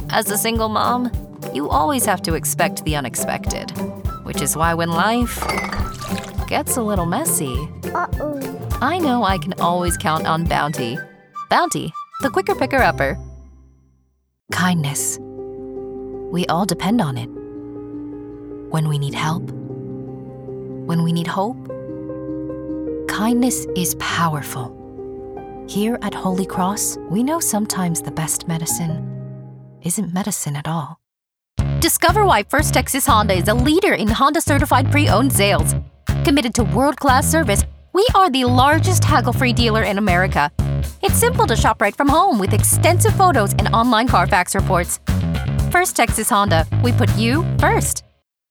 As a single mom, you always have to expect the unexpected, which is why when life gets a little messy, I know I can always count on Bounty. Bounty, the quicker picker-upper. Kindness. We all depend on it. When we need help, when we need hope, kindness is powerful. Here at Holy Cross, we know sometimes the best medicine isn't medicine at all. Discover why First Texas Honda is a leader in Honda-certified pre-owned sales. Committed to world-class service, we are the largest haggle-free dealer in America. It's simple to shop right from home with extensive photos and online Carfax reports. First Texas Honda, we put you first.